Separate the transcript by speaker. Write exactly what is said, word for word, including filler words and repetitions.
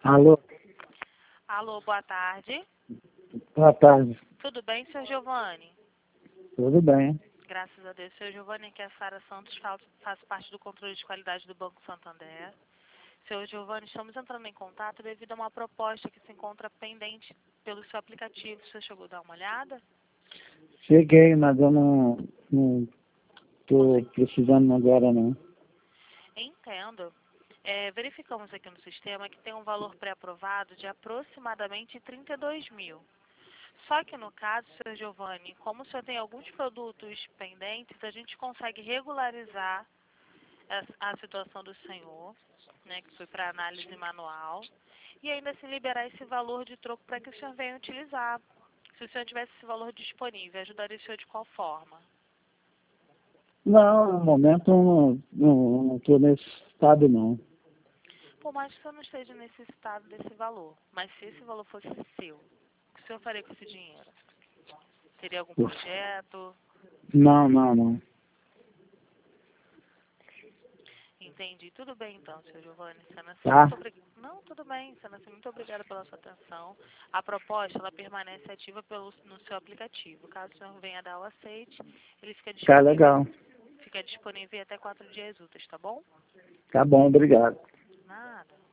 Speaker 1: Alô,
Speaker 2: Alô, boa tarde.
Speaker 1: boa tarde.
Speaker 2: Tudo bem, senhor Giovanni?
Speaker 1: Tudo bem?
Speaker 2: Graças a Deus. Senhor Giovanni, aqui é a Sara Santos, falo- faço parte do controle de qualidade do Banco Santander. Senhor Giovanni, estamos entrando em contato devido a uma proposta que se encontra pendente pelo seu aplicativo. Você chegou a dar uma olhada?
Speaker 1: Cheguei, mas eu não, não tô precisando agora não.
Speaker 2: Entendo. É, verificamos aqui no sistema que tem um valor pré-aprovado de aproximadamente trinta e dois mil. Só que no caso, senhor Giovanni, como o senhor tem alguns produtos pendentes, a gente consegue regularizar a, a situação do senhor, né, que foi para análise manual, e ainda assim liberar esse valor de troco para que o senhor venha utilizar. Se o senhor tivesse esse valor disponível, ajudaria o senhor de qual forma?
Speaker 1: Não, no momento eu não estou nesse estado não.
Speaker 2: Por mais que o senhor não esteja necessitado desse valor, mas se esse valor fosse seu, o que o senhor faria com esse dinheiro? Teria algum projeto?
Speaker 1: Não, não, não.
Speaker 2: Entendi. Tudo bem então, senhor Giovanni. Sendo assim,
Speaker 1: Tá?
Speaker 2: muito obrigada. Não, tudo bem. Sendo assim, muito obrigada pela sua atenção. A proposta, ela permanece ativa pelo, no seu aplicativo. Caso o senhor venha dar o aceite, ele fica
Speaker 1: Tá
Speaker 2: disponível,
Speaker 1: legal.
Speaker 2: fica disponível em até quatro dias úteis, tá bom?
Speaker 1: Tá bom, obrigado.
Speaker 2: Nada.